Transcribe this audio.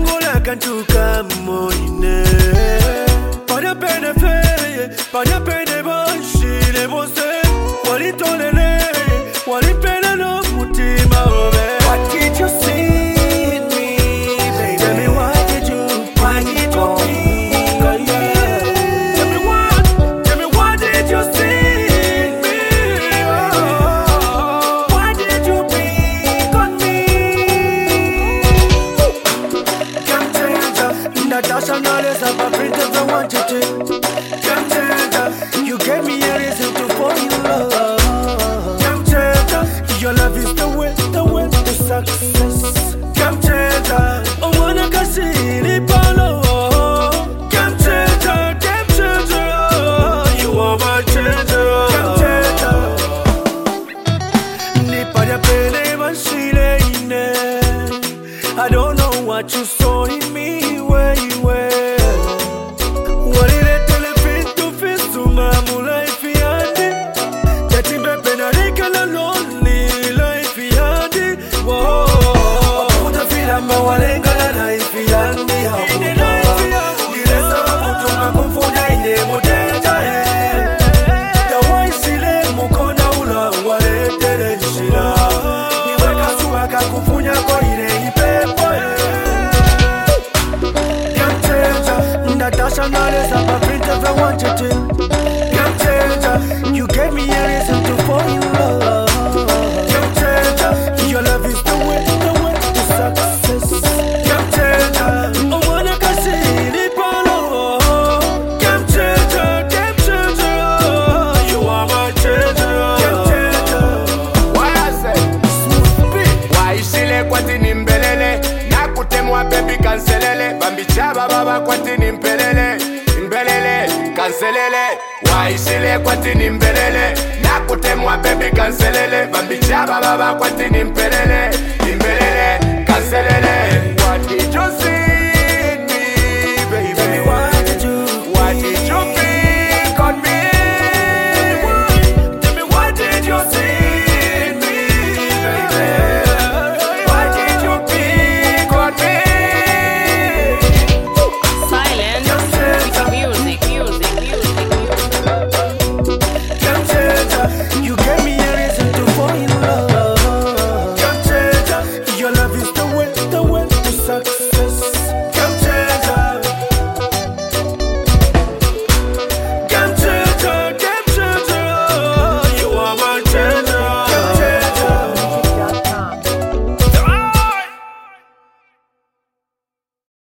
Angola cantuca moine. Panya pene feye, panya pene banshi le bose. Wali tolele, wali pene no mutima obe. What did you see in me, baby? Tell me why did you me? Tell me what did you see in me? Oh, why did you pick on me? Can't change Natasha Knowles up a print if I want you to. Can't change you gave me a reason to fall in love. Can't change your love is the way to success. Can't change I wanna see it follow. Can't change you are my changer. Can't change Nipada pele vanshile ine. I don't know what you saw in me where you were. What did it tell if it to feel to my life yandi? That in the penalty lonely life yandi. Whoa, put a feel I'm a walengala life yandi. How the rest of the to my comfort in the motel. The white sile mukona ula wale tele shira. Niweka suwaka kufunya kwa ile ipepo. Can't change Natasha Knowles up a print if I want you to. Can't change you gave me a reason to fall in love. Can't change your love is the way to success. Can't change I wanna see it follow. Can't change you are my treasure. Can't change Why I say why shile kwatini mbelele nakutemwa baby kanselele bambichaba baba kwatini mbelele kanselele why shile kwatini mbelele nakutemwa baby kanselele bambichaba baba kwatini mbelele kanselele what did you